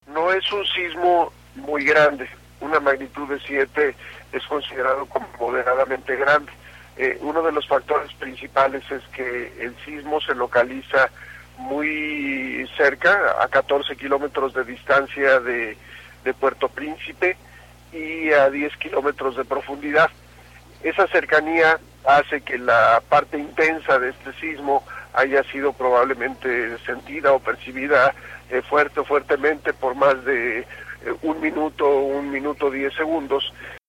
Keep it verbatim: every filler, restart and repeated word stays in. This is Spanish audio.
No es un sismo muy grande, una magnitud de siete es considerado como moderadamente grande. Eh, uno de los factores principales es que el sismo se localiza muy cerca, a catorce kilómetros de distancia de, de Puerto Príncipe y a diez kilómetros de profundidad. Esa cercanía hace que la parte intensa de este sismo haya sido probablemente sentida o percibida eh, fuerte o fuertemente por más de eh, un minuto, un minuto diez segundos,